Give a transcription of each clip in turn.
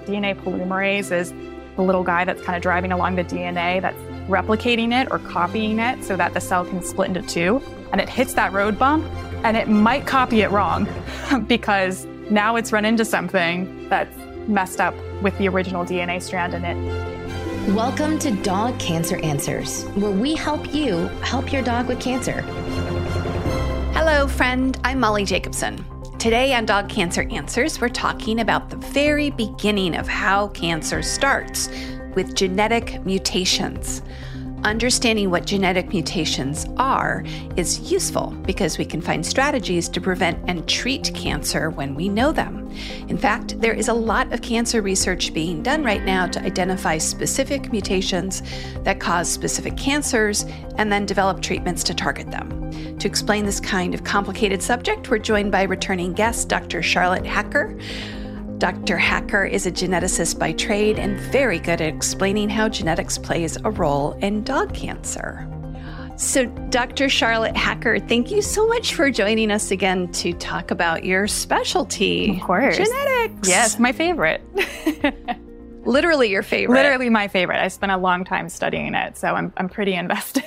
DNA polymerase is the little guy that's kind of driving along the DNA that's replicating it or copying it so that the cell can split into two. And it hits that road bump, and it might copy it wrong because now it's run into something that's messed up with the original DNA strand in it. Welcome to Dog Cancer Answers, where we help you help your dog with cancer. Hello, friend. I'm Molly Jacobson. Today on Dog Cancer Answers, we're talking about the very beginning of how cancer starts with genetic mutations. Understanding what genetic mutations are is useful because we can find strategies to prevent and treat cancer when we know them. In fact, there is a lot of cancer research being done right now to identify specific mutations that cause specific cancers and then develop treatments to target them. To explain this kind of complicated subject, we're joined by returning guest, Dr. Charlotte Hacker. Dr. Hacker is a geneticist by trade and very good at explaining how genetics plays a role in dog cancer. So, Dr. Charlotte Hacker, thank you so much for joining us again to talk about your specialty. Of course. Genetics. Yes, my favorite. Literally your favorite. Literally my favorite. I spent a long time studying it, so I'm pretty invested.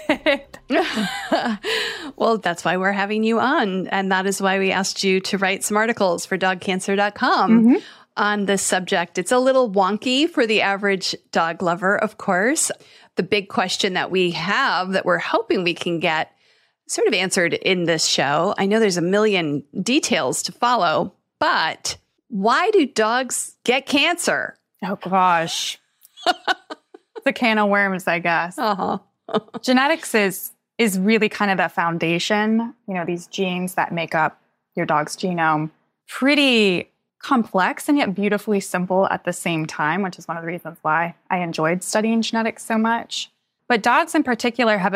Well, that's why we're having you on, and that is why we asked you to write some articles for dogcancer.com on this subject. It's a little wonky for the average dog lover, of course. The big question that we have that we're hoping we can get sort of answered in this show. I know there's a million details to follow, but why do dogs get cancer? Oh, gosh. It's a can of worms, I guess. Genetics is really kind of the foundation, these genes that make up your dog's genome. Pretty complex and yet beautifully simple at the same time, which is one of the reasons why I enjoyed studying genetics so much. But dogs in particular have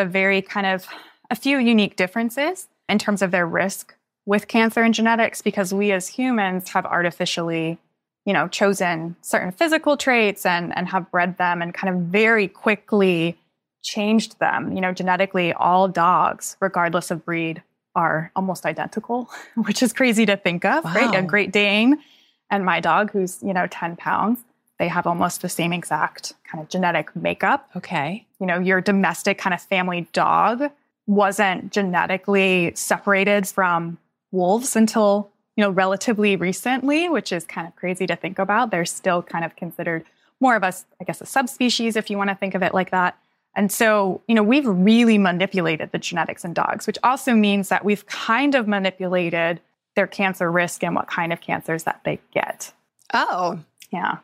a few unique differences in terms of their risk with cancer and genetics, because we as humans have artificially chosen certain physical traits and have bred them and kind of very quickly changed them. Genetically, all dogs, regardless of breed, are almost identical, which is crazy to think of, right? A Great Dane and my dog, who's, 10 pounds, they have almost the same exact kind of genetic makeup. Okay. Your domestic kind of family dog wasn't genetically separated from wolves until relatively recently, which is kind of crazy to think about. They're still kind of considered more of a subspecies, if you want to think of it like that. And so, we've really manipulated the genetics in dogs, which also means that we've kind of manipulated their cancer risk and what kind of cancers that they get. Oh. Yeah.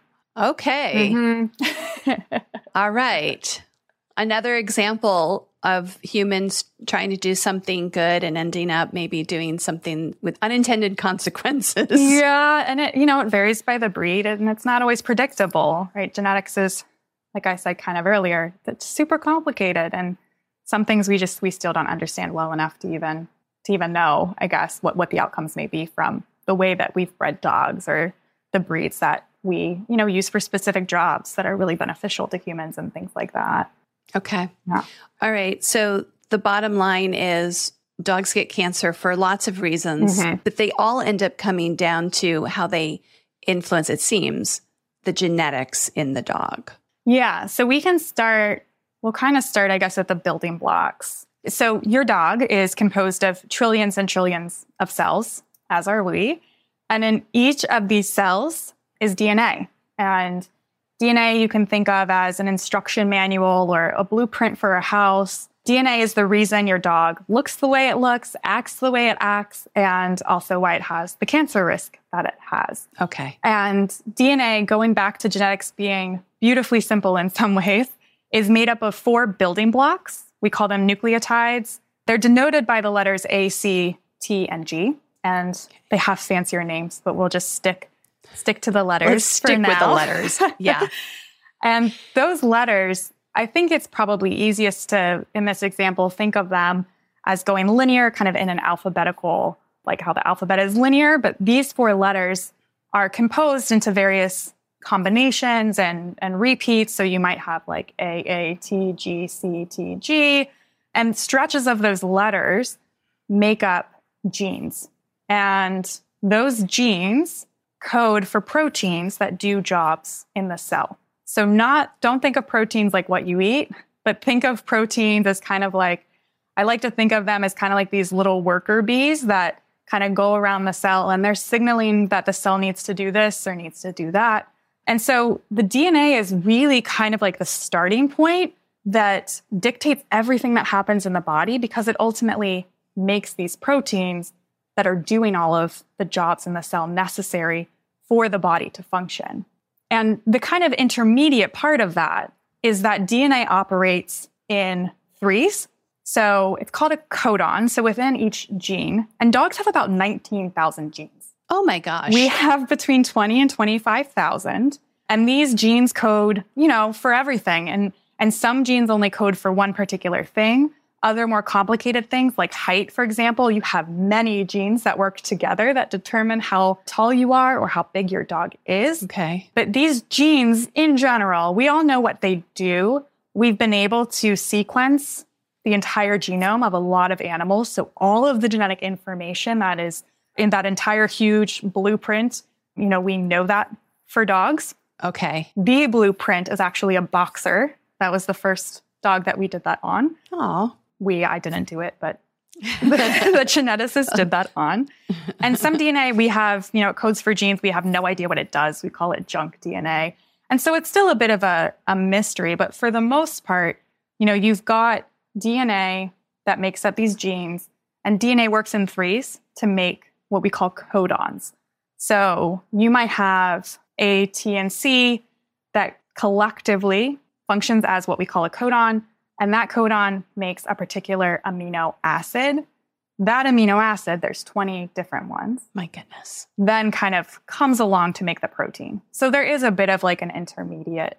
Okay. All right. Another example of humans trying to do something good and ending up maybe doing something with unintended consequences. Yeah. And it varies by the breed, and it's not always predictable, right? Genetics is, like I said kind of earlier, it's super complicated, and some things we still don't understand well enough to even know, I guess, what the outcomes may be from the way that we've bred dogs or the breeds that we, use for specific jobs that are really beneficial to humans and things like that. Okay. Yeah. All right. So the bottom line is dogs get cancer for lots of reasons, but they all end up coming down to how they influence, it seems, the genetics in the dog. Yeah. So we'll kind of start, I guess, at the building blocks. So your dog is composed of trillions and trillions of cells, as are we. And in each of these cells is DNA. And DNA you can think of as an instruction manual or a blueprint for a house. DNA is the reason your dog looks the way it looks, acts the way it acts, and also why it has the cancer risk that it has. Okay. And DNA, going back to genetics being beautifully simple in some ways, is made up of 4 building blocks. We call them nucleotides. They're denoted by the letters A, C, T, and G. And they have fancier names, but we'll just stick to the letters. Let's stick with the letters. Yeah. And those letters, I think it's probably easiest to, in this example, think of them as going linear, kind of in an alphabetical, like how the alphabet is linear. But these 4 letters are composed into various combinations and repeats. So you might have like A, T, G, C, T, G. And stretches of those letters make up genes. And those genes code for proteins that do jobs in the cell. So don't think of proteins like what you eat, but think of proteins as kind of like, I like to think of them as kind of like these little worker bees that kind of go around the cell and they're signaling that the cell needs to do this or needs to do that. And so the DNA is really kind of like the starting point that dictates everything that happens in the body because it ultimately makes these proteins that are doing all of the jobs in the cell necessary for the body to function. And the kind of intermediate part of that is that DNA operates in threes. So it's called a codon. So within each gene, and dogs have about 19,000 genes. Oh my gosh. We have between 20 and 25,000. And these genes code, for everything. And some genes only code for one particular thing. Other more complicated things like height, for example, you have many genes that work together that determine how tall you are or how big your dog is. Okay. But these genes in general, we all know what they do. We've been able to sequence the entire genome of a lot of animals. So all of the genetic information that is in that entire huge blueprint, we know that for dogs. Okay. The blueprint is actually a boxer. That was the first dog that we did that on. Oh. I didn't do it, but the geneticist did that on. And some DNA we have, it codes for genes. We have no idea what it does. We call it junk DNA. And so it's still a bit of a mystery. But for the most part, you've got DNA that makes up these genes. And DNA works in threes to make what we call codons. So you might have A, T, and C that collectively functions as what we call a codon. And that codon makes a particular amino acid. That amino acid, there's 20 different ones. My goodness. Then kind of comes along to make the protein. So there is a bit of like an intermediate.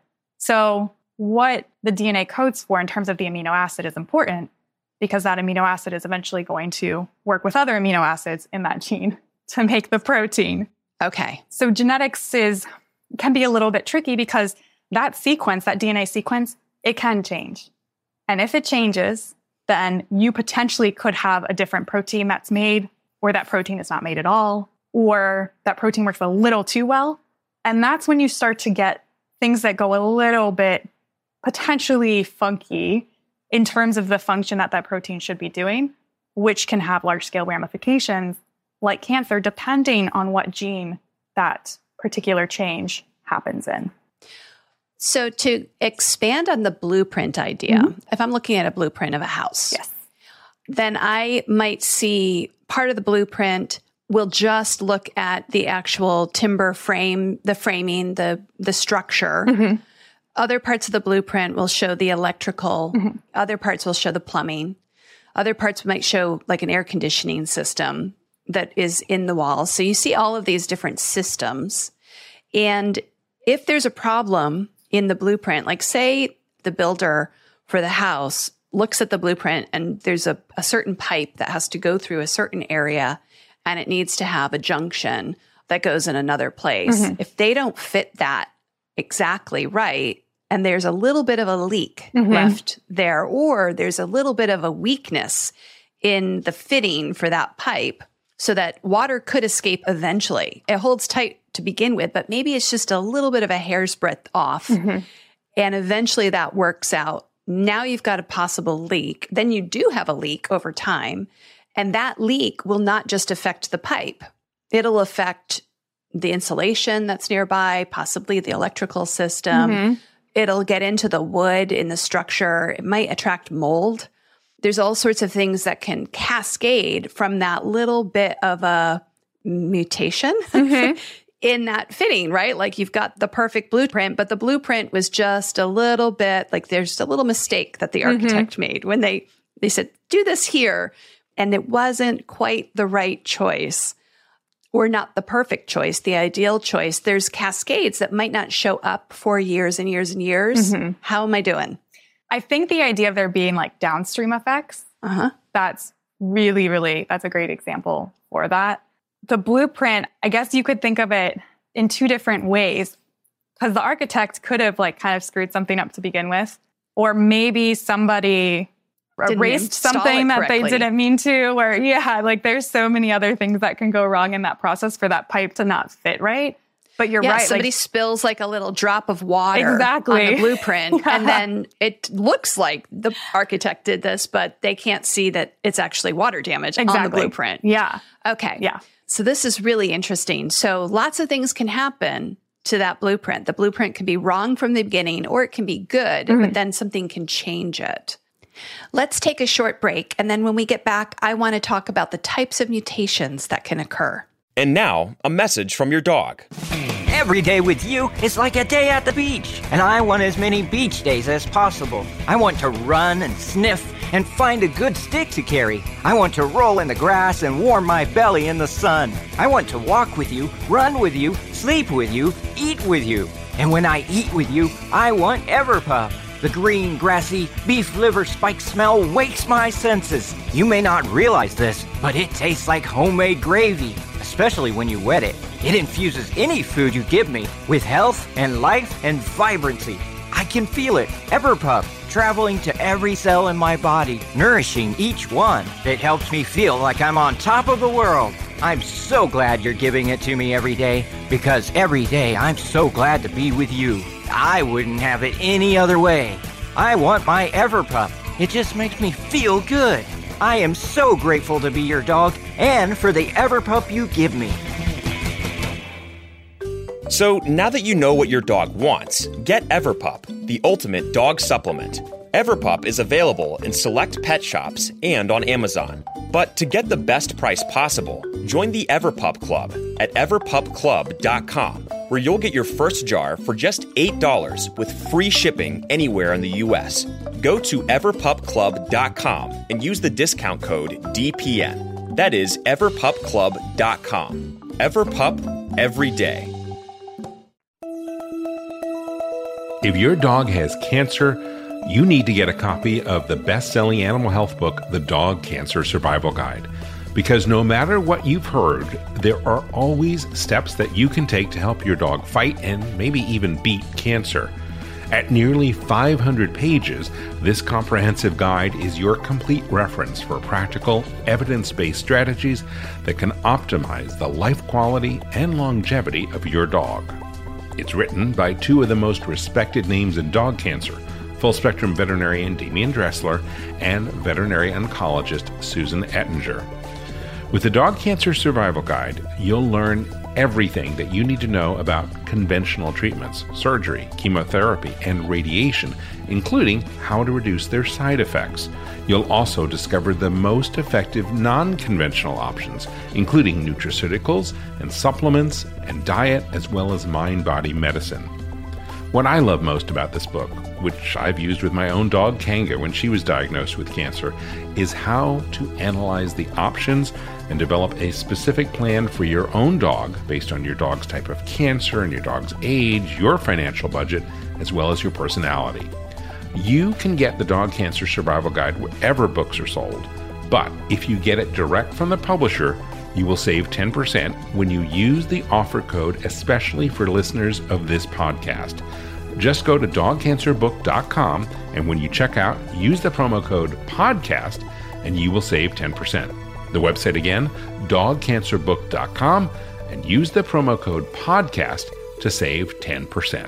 So what the DNA codes for in terms of the amino acid is important because that amino acid is eventually going to work with other amino acids in that gene to make the protein. Okay. So genetics can be a little bit tricky because that sequence, that DNA sequence, it can change. And if it changes, then you potentially could have a different protein that's made, or that protein is not made at all, or that protein works a little too well. And that's when you start to get things that go a little bit potentially funky in terms of the function that protein should be doing, which can have large-scale ramifications like cancer, depending on what gene that particular change happens in. So to expand on the blueprint idea, if I'm looking at a blueprint of a house, yes, then I might see part of the blueprint will just look at the actual timber frame, the framing, the structure. Mm-hmm. Other parts of the blueprint will show the electrical. Mm-hmm. Other parts will show the plumbing. Other parts might show like an air conditioning system that is in the walls. So you see all of these different systems. And if there's a problem in the blueprint, like say the builder for the house looks at the blueprint and there's a certain pipe that has to go through a certain area and it needs to have a junction that goes in another place. Mm-hmm. If they don't fit that exactly right, and there's a little bit of a leak left there, or there's a little bit of a weakness in the fitting for that pipe so that water could escape eventually. It holds tight to begin with, but maybe it's just a little bit of a hair's breadth off. Mm-hmm. And eventually that works out. Now you've got a possible leak. Then you do have a leak over time. And that leak will not just affect the pipe. It'll affect the insulation that's nearby, possibly the electrical system. Mm-hmm. It'll get into the wood in the structure. It might attract mold. There's all sorts of things that can cascade from that little bit of a mutation in that fitting, right? Like you've got the perfect blueprint, but the blueprint was just a little bit, like there's a little mistake that the architect made when they said, do this here. And it wasn't quite the right choice or not the perfect choice, the ideal choice. There's cascades that might not show up for years and years and years. Mm-hmm. How am I doing? I think the idea of there being like downstream effects, that's really, really, that's a great example for that. The blueprint, I guess you could think of it in two different ways, because the architect could have like kind of screwed something up to begin with, or maybe somebody erased something that they didn't mean to, or there's so many other things that can go wrong in that process for that pipe to not fit right. But you're right. Somebody spills like a little drop of water on the blueprint, and then it looks like the architect did this, but they can't see that it's actually water damage on the blueprint. Yeah. Okay. Yeah. So this is really interesting. So lots of things can happen to that blueprint. The blueprint can be wrong from the beginning, or it can be good, but then something can change it. Let's take a short break, and then when we get back, I want to talk about the types of mutations that can occur. And now, a message from your dog. Every day with you is like a day at the beach, and I want as many beach days as possible. I want to run and sniff and find a good stick to carry. I want to roll in the grass and warm my belly in the sun. I want to walk with you, run with you, sleep with you, eat with you. And when I eat with you, I want Everpup. The green, grassy, beef liver spike smell wakes my senses. You may not realize this, but it tastes like homemade gravy, especially when you wet it. It infuses any food you give me with health and life and vibrancy. I can feel it, Everpup, traveling to every cell in my body, nourishing each one. It helps me feel like I'm on top of the world. I'm so glad you're giving it to me every day, because every day I'm so glad to be with you. I wouldn't have it any other way. I want my Everpup. It just makes me feel good. I am so grateful to be your dog and for the Everpup you give me. So now that you know what your dog wants, get Everpup, the ultimate dog supplement. Everpup is available in select pet shops and on Amazon. But to get the best price possible, join the Everpup Club at everpupclub.com, where you'll get your first jar for just $8 with free shipping anywhere in the U.S. Go to everpupclub.com and use the discount code DPN. That is everpupclub.com. Everpup, every day. If your dog has cancer, you need to get a copy of the best-selling animal health book, The Dog Cancer Survival Guide. Because no matter what you've heard, there are always steps that you can take to help your dog fight and maybe even beat cancer. At nearly 500 pages, this comprehensive guide is your complete reference for practical, evidence-based strategies that can optimize the life quality and longevity of your dog. It's written by two of the most respected names in dog cancer, full-spectrum veterinarian Damian Dressler and veterinary oncologist Susan Ettinger. With the Dog Cancer Survival Guide, you'll learn everything that you need to know about conventional treatments, surgery, chemotherapy, and radiation, including how to reduce their side effects. You'll also discover the most effective non-conventional options, including nutraceuticals and supplements and diet, as well as mind-body medicine. What I love most about this book, which I've used with my own dog Kanga when she was diagnosed with cancer, is how to analyze the options and develop a specific plan for your own dog based on your dog's type of cancer and your dog's age, your financial budget, as well as your personality. You can get the Dog Cancer Survival Guide wherever books are sold, but if you get it direct from the publisher, you will save 10% when you use the offer code especially for listeners of this podcast. Just go to dogcancerbook.com, and when you check out, use the promo code PODCAST, and you will save 10%. The website again, dogcancerbook.com, and use the promo code PODCAST to save 10%.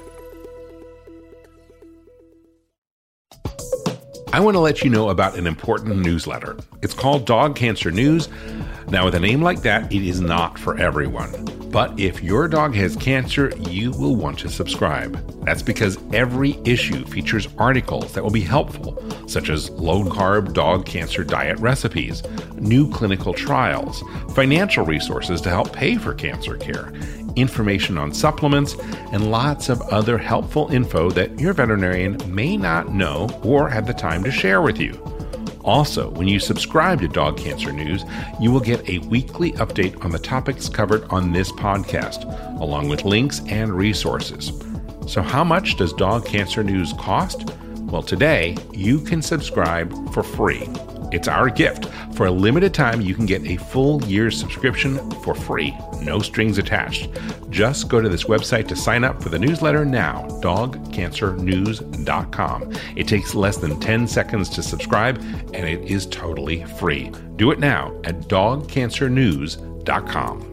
I want to let you know about an important newsletter. It's called Dog Cancer News. Now, with a name like that, it is not for everyone. But if your dog has cancer, you will want to subscribe. That's because every issue features articles that will be helpful, such as low-carb dog cancer diet recipes, new clinical trials, financial resources to help pay for cancer care, information on supplements, and lots of other helpful info that your veterinarian may not know or have the time to share with you. Also, when you subscribe to Dog Cancer News, you will get a weekly update on the topics covered on this podcast, along with links and resources. So how much does Dog Cancer News cost? Well, today, you can subscribe for free. It's our gift. For a limited time, you can get a full year's subscription for free, no strings attached. Just go to this website to sign up for the newsletter now, dogcancernews.com. It takes less than 10 seconds to subscribe, and it is totally free. Do it now at dogcancernews.com.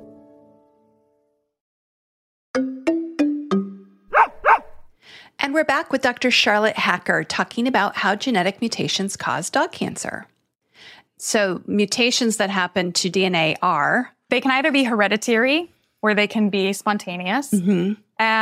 And we're back with Dr. Charlotte Hacker talking about how genetic mutations cause dog cancer. So mutations that happen to DNA are? They can either be hereditary or they can be spontaneous. Mm-hmm.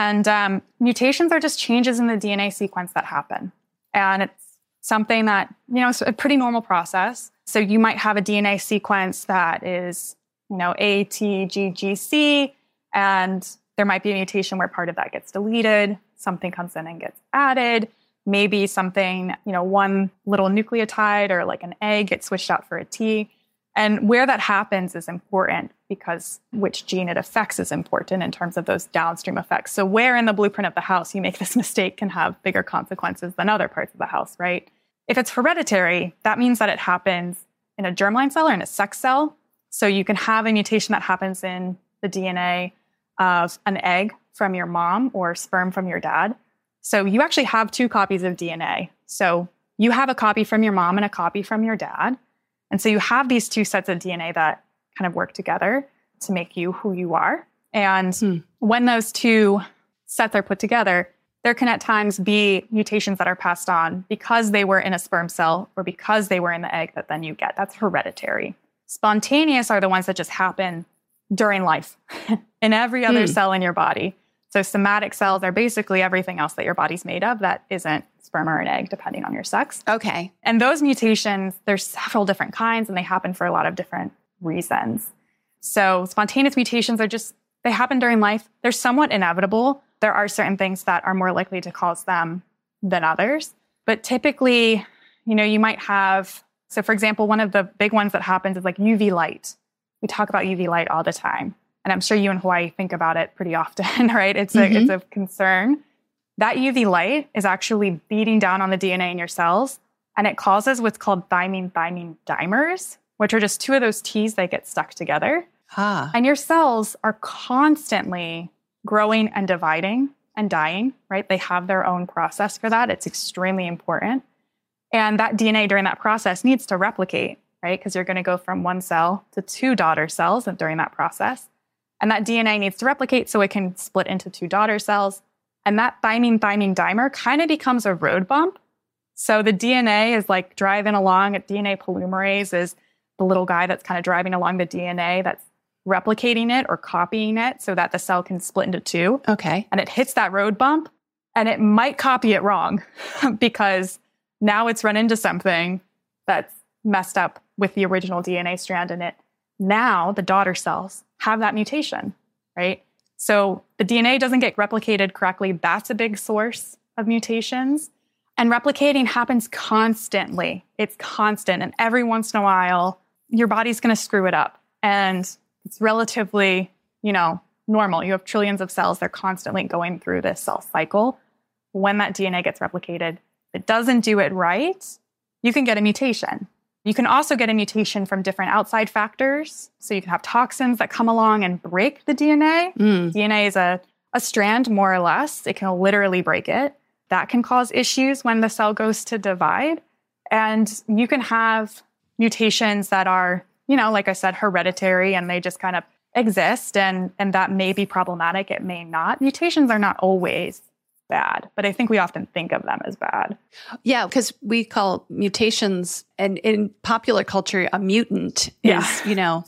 And mutations are just changes in the DNA sequence that happen. And it's something that, it's a pretty normal process. So you might have a DNA sequence that is, A, T, G, G, C, and there might be a mutation where part of that gets deleted. Something comes in and gets added. Maybe something, one little nucleotide or like an A gets switched out for a T. And where that happens is important because which gene it affects is important in terms of those downstream effects. So where in the blueprint of the house you make this mistake can have bigger consequences than other parts of the house, right? If it's hereditary, that means that it happens in a germline cell or in a sex cell. So you can have a mutation that happens in the DNA of an egg from your mom or sperm from your dad. So you actually have two copies of DNA. So you have a copy from your mom and a copy from your dad. And so you have these two sets of DNA that kind of work together to make you who you are. And when those two sets are put together, there can at times be mutations that are passed on because they were in a sperm cell or because they were in the egg that then you get. That's hereditary. Spontaneous are the ones that just happen during life in every other cell in your body. So somatic cells are basically everything else that your body's made of that isn't sperm or an egg, depending on your sex. Okay. And those mutations, there's several different kinds, and they happen for a lot of different reasons. So spontaneous mutations they happen during life. They're somewhat inevitable. There are certain things that are more likely to cause them than others. But typically, you might have, so for example, one of the big ones that happens is like UV light. We talk about UV light all the time. And I'm sure you in Hawaii think about it pretty often, right? It's a concern. That UV light is actually beating down on the DNA in your cells, and it causes what's called thymine-thymine dimers, which are just two of those T's that get stuck together. And your cells are constantly growing and dividing and dying, right? They have their own process for that. It's extremely important. And that DNA during that process needs to replicate, right? Because you're going to go from one cell to two daughter cells during that process. And that DNA needs to replicate so it can split into two daughter cells. And that thymine-thymine dimer kind of becomes a road bump. So the DNA is like driving along. A DNA polymerase is the little guy that's kind of driving along the DNA that's replicating it or copying it so that the cell can split into two. Okay. And it hits that road bump and it might copy it wrong because now it's run into something that's messed up with the original DNA strand in it. Now the daughter cells have that mutation, right? So the DNA doesn't get replicated correctly. That's a big source of mutations. And replicating happens constantly. It's constant. And every once in a while, your body's going to screw it up. And it's relatively, normal. You have trillions of cells. They're constantly going through this cell cycle. When that DNA gets replicated, if it doesn't do it right, you can get a mutation. You can also get a mutation from different outside factors. So you can have toxins that come along and break the DNA. DNA is a strand, more or less. It can literally break it. That can cause issues when the cell goes to divide. And you can have mutations that are, like I said, hereditary, and they just kind of exist. And that may be problematic. It may not. Mutations are not always bad, but I think we often think of them as bad. Yeah, because we call mutations, and in popular culture, a mutant is,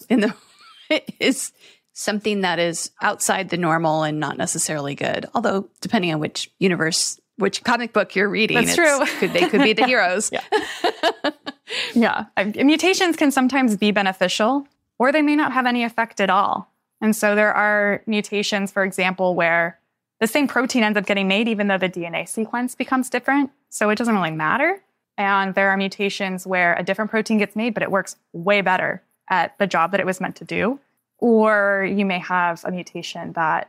is something that is outside the normal and not necessarily good. Although, depending on which universe, which comic book you're reading, that's true. They could be the heroes. Yeah. Mutations can sometimes be beneficial, or they may not have any effect at all. And so there are mutations, for example, where the same protein ends up getting made even though the DNA sequence becomes different. So it doesn't really matter. And there are mutations where a different protein gets made, but it works way better at the job that it was meant to do. Or you may have a mutation that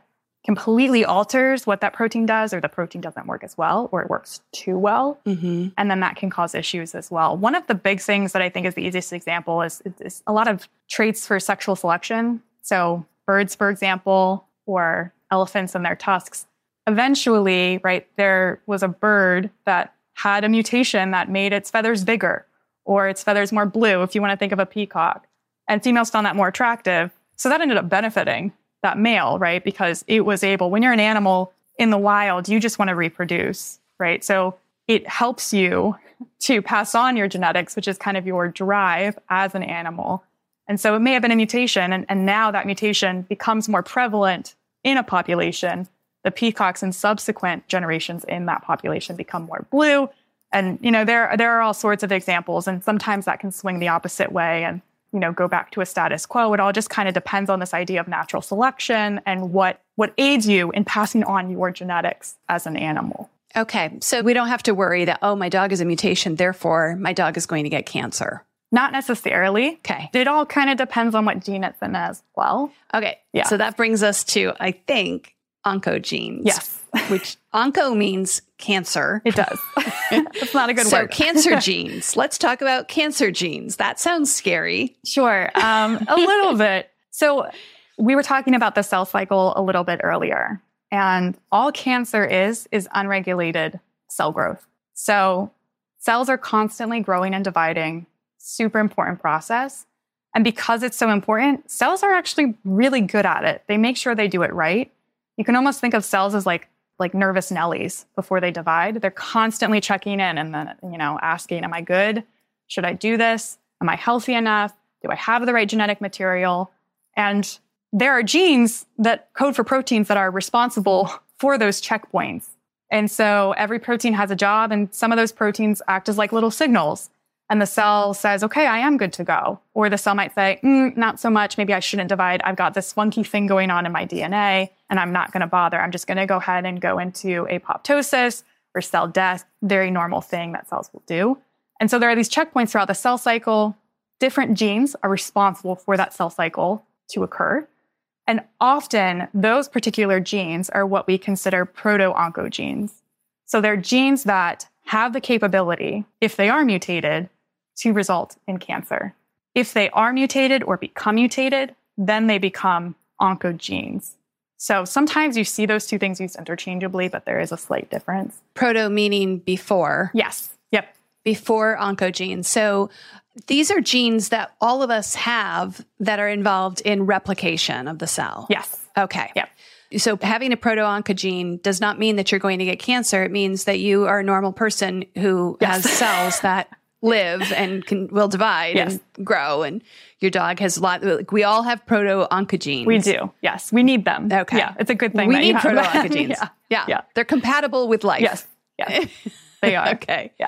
completely alters what that protein does, or the protein doesn't work as well, or it works too well. And then that can cause issues as well. One of the big things that I think is the easiest example is a lot of traits for sexual selection. So birds, for example, or elephants and their tusks. Eventually, right, there was a bird that had a mutation that made its feathers bigger or its feathers more blue, if you want to think of a peacock. And females found that more attractive. So that ended up benefiting that male, right? Because it was able, when you're an animal in the wild, you just want to reproduce, right? So it helps you to pass on your genetics, which is kind of your drive as an animal. And so it may have been a mutation, and now that mutation becomes more prevalent in a population. The peacocks and subsequent generations in that population become more blue. And, you know, there are all sorts of examples, and sometimes that can swing the opposite way and, you know, go back to a status quo. It all just kind of depends on this idea of natural selection and what aids you in passing on your genetics as an animal. Okay. So we don't have to worry that, oh, my dog is a mutation, therefore my dog is going to get cancer. Not necessarily. Okay. It all kind of depends on what gene it's in as well. Okay. Yeah. So that brings us to, I think, oncogenes. Yes. Which onco means cancer. It does. It's not a good word. So cancer genes. Let's talk about cancer genes. That sounds scary. Sure. A little bit. So we were talking about the cell cycle a little bit earlier, and all cancer is unregulated cell growth. So cells are constantly growing and dividing, super important process. And because it's so important, cells are actually really good at it. They make sure they do it right. You can almost think of cells as like nervous Nellies before they divide. They're constantly checking in and then, you know, asking, am I good? Should I do this? Am I healthy enough? Do I have the right genetic material? And there are genes that code for proteins that are responsible for those checkpoints. And so every protein has a job, and some of those proteins act as like little signals. And the cell says, okay, I am good to go. Or the cell might say, not so much. Maybe I shouldn't divide. I've got this funky thing going on in my DNA, and I'm not going to bother. I'm just going to go ahead and go into apoptosis or cell death, very normal thing that cells will do. And so there are these checkpoints throughout the cell cycle. Different genes are responsible for that cell cycle to occur. And often those particular genes are what we consider proto-oncogenes. So they're genes that have the capability, if they are mutated, to result in cancer. If they are mutated or become mutated, then they become oncogenes. So sometimes you see those two things used interchangeably, but there is a slight difference. Proto meaning before. Yes. Yep. Before oncogenes. So these are genes that all of us have that are involved in replication of the cell. Yes. Okay. Yep. So having a proto-oncogene does not mean that you're going to get cancer. It means that you are a normal person who has cells that live and will divide and grow. And your dog has a lot. We all have proto-oncogenes. We do. Yes. We need them. Okay. Yeah. It's a good thing. We need proto-oncogenes. Yeah. They're compatible with life. Yes. Yeah. They are. Okay. Yeah.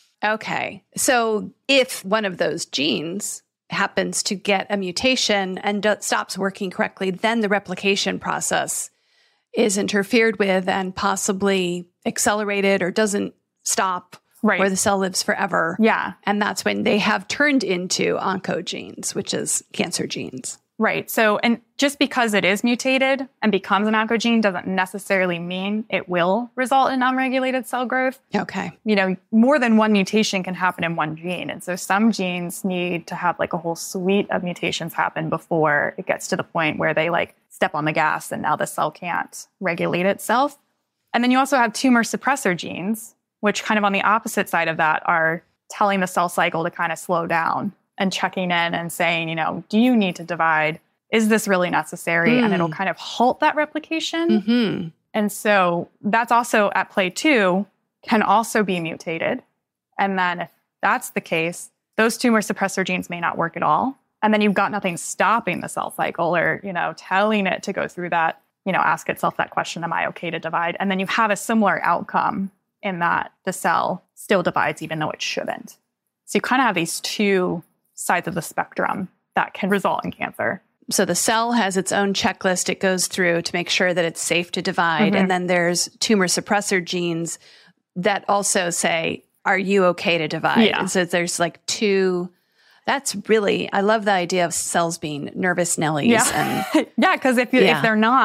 Okay. So if one of those genes happens to get a mutation and stops working correctly, then the replication process is interfered with and possibly accelerated or doesn't stop, right, or the cell lives forever. Yeah. And that's when they have turned into oncogenes, which is cancer genes. Right. So, and just because it is mutated and becomes an oncogene doesn't necessarily mean it will result in unregulated cell growth. Okay. You know, more than one mutation can happen in one gene. And so some genes need to have like a whole suite of mutations happen before it gets to the point where they like step on the gas and now the cell can't regulate itself. And then you also have tumor suppressor genes, which kind of on the opposite side of that are telling the cell cycle to kind of slow down and checking in and saying, you know, do you need to divide? Is this really necessary? And it'll kind of halt that replication. Mm-hmm. And so that's also at play too, can also be mutated. And then if that's the case, those tumor suppressor genes may not work at all. And then you've got nothing stopping the cell cycle or, you know, telling it to go through that, you know, ask itself that question, am I okay to divide? And then you have a similar outcome in that the cell still divides even though it shouldn't. So you kind of have these two sides of the spectrum that can result in cancer. So the cell has its own checklist it goes through to make sure that it's safe to divide. Mm-hmm. And then there's tumor suppressor genes that also say, are you okay to divide? Yeah. And so there's like two. That's really, I love the idea of cells being nervous Nellies. Yeah. And yeah, because if they're not,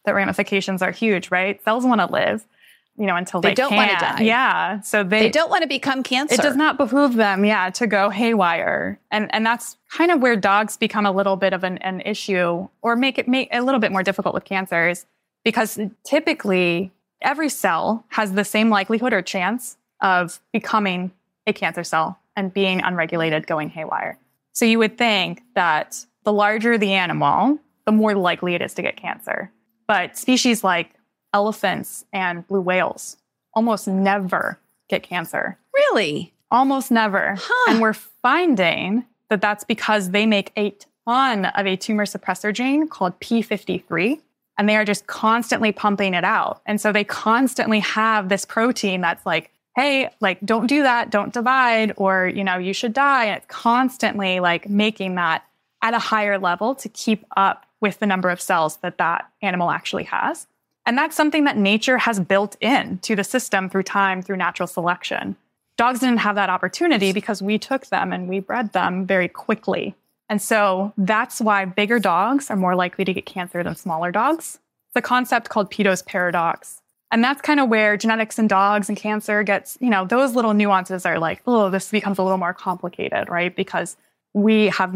the ramifications are huge, right? Cells want to live, until they don't want to die. Yeah. So they don't want to become cancer. It does not behoove them, to go haywire. And that's kind of where dogs become a little bit of an issue, or make a little bit more difficult with cancers, because typically every cell has the same likelihood or chance of becoming a cancer cell and being unregulated, going haywire. So you would think that the larger the animal, the more likely it is to get cancer. But species like elephants and blue whales almost never get cancer. Really? Almost never. Huh. And we're finding that that's because they make a ton of a tumor suppressor gene called P53, and they are just constantly pumping it out. And so they constantly have this protein that's like, hey, don't do that, don't divide, or, you should die. And it's constantly making that at a higher level to keep up with the number of cells that animal actually has. And that's something that nature has built into the system through time, through natural selection. Dogs didn't have that opportunity because we took them and we bred them very quickly. And so that's why bigger dogs are more likely to get cancer than smaller dogs. It's a concept called Peto's paradox. And that's kind of where genetics in dogs and cancer gets, those little nuances are this becomes a little more complicated, right? Because we have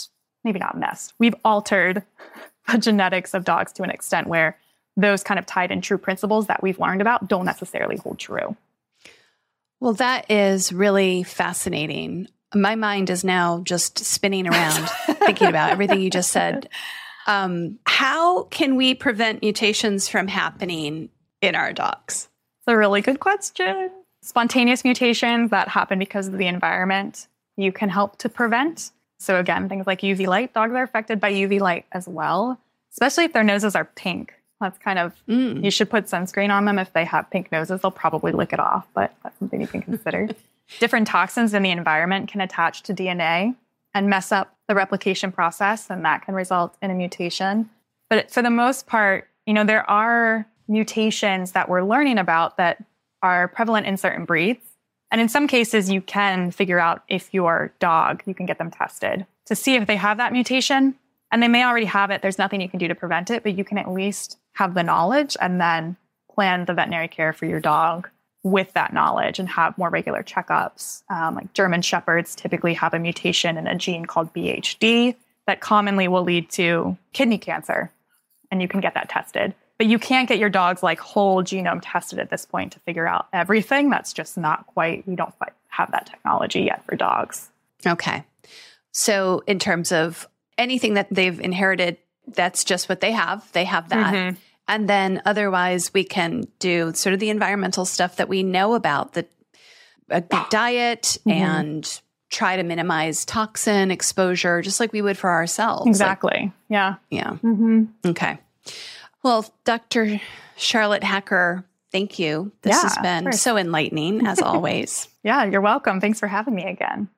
we've altered the genetics of dogs to an extent where those kind of tied in true principles that we've learned about don't necessarily hold true. Well, that is really fascinating. My mind is now just spinning around thinking about everything you just said. How can we prevent mutations from happening in our dogs? It's a really good question. Spontaneous mutations that happen because of the environment, you can help to prevent. So again, things like UV light, dogs are affected by UV light as well, especially if their noses are pink. That's kind of, you should put sunscreen on them. If they have pink noses, they'll probably lick it off, but that's something you can consider. Different toxins in the environment can attach to DNA and mess up the replication process, and that can result in a mutation. But for the most part, there are mutations that we're learning about that are prevalent in certain breeds. And in some cases, you can figure out if your dog, you can get them tested to see if they have that mutation. And they may already have it. There's nothing you can do to prevent it, but you can at least have the knowledge and then plan the veterinary care for your dog with that knowledge and have more regular checkups. Like German Shepherds typically have a mutation in a gene called BHD that commonly will lead to kidney cancer. And you can get that tested. But you can't get your dog's whole genome tested at this point to figure out everything. That's just not quite, we don't quite have that technology yet for dogs. Okay. So in terms of anything that they've inherited, that's just what they have. They have that. Mm-hmm. And then otherwise we can do sort of the environmental stuff that we know about, a good diet and try to minimize toxin exposure, just like we would for ourselves. Exactly. Yeah. Mm-hmm. Okay. Well, Dr. Charlotte Hacker, thank you. This has been so enlightening, as always. Yeah, you're welcome. Thanks for having me again.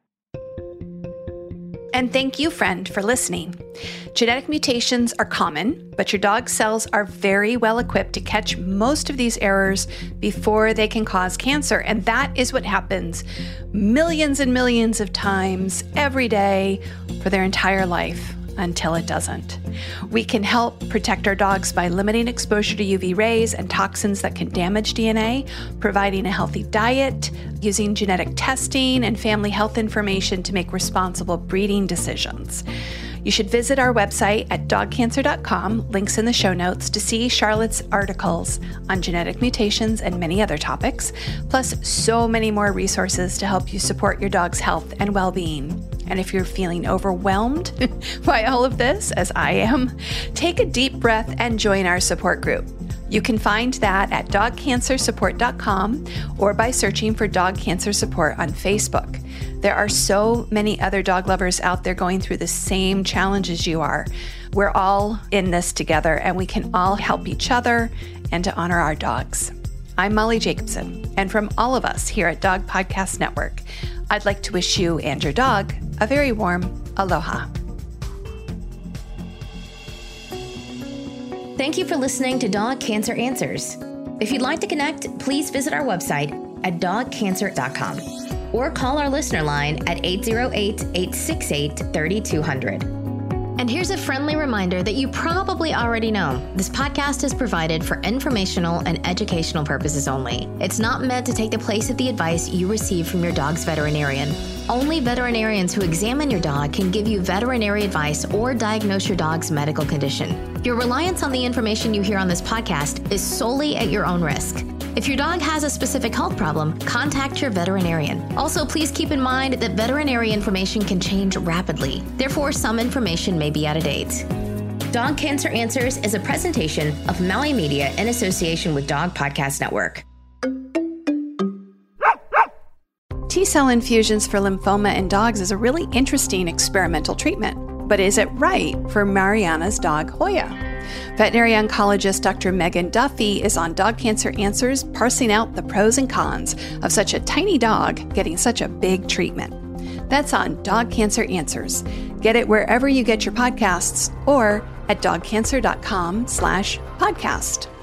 And thank you, friend, for listening. Genetic mutations are common, but your dog's cells are very well equipped to catch most of these errors before they can cause cancer. And that is what happens millions and millions of times every day for their entire life until it doesn't. We can help protect our dogs by limiting exposure to UV rays and toxins that can damage DNA, providing a healthy diet, using genetic testing and family health information to make responsible breeding decisions. You should visit our website at dogcancer.com, links in the show notes, to see Charlotte's articles on genetic mutations and many other topics, plus so many more resources to help you support your dog's health and well-being. And if you're feeling overwhelmed by all of this, as I am, take a deep breath and join our support group. You can find that at dogcancersupport.com or by searching for Dog Cancer Support on Facebook. There are so many other dog lovers out there going through the same challenges you are. We're all in this together, and we can all help each other and to honor our dogs. I'm Molly Jacobson, and from all of us here at Dog Podcast Network, I'd like to wish you and your dog a very warm aloha. Thank you for listening to Dog Cancer Answers. If you'd like to connect, please visit our website at dogcancer.com or call our listener line at 808-868-3200. And here's a friendly reminder that you probably already know. This podcast is provided for informational and educational purposes only. It's not meant to take the place of the advice you receive from your dog's veterinarian. Only veterinarians who examine your dog can give you veterinary advice or diagnose your dog's medical condition. Your reliance on the information you hear on this podcast is solely at your own risk. If your dog has a specific health problem, contact your veterinarian. Also, please keep in mind that veterinary information can change rapidly. Therefore, some information may be out of date. Dog Cancer Answers is a presentation of Maui Media in association with Dog Podcast Network. T-cell infusions for lymphoma in dogs is a really interesting experimental treatment. But is it right for Mariana's dog, Hoya? Veterinary oncologist Dr. Megan Duffy is on Dog Cancer Answers, parsing out the pros and cons of such a tiny dog getting such a big treatment. That's on Dog Cancer Answers. Get it wherever you get your podcasts or at dogcancer.com/podcast.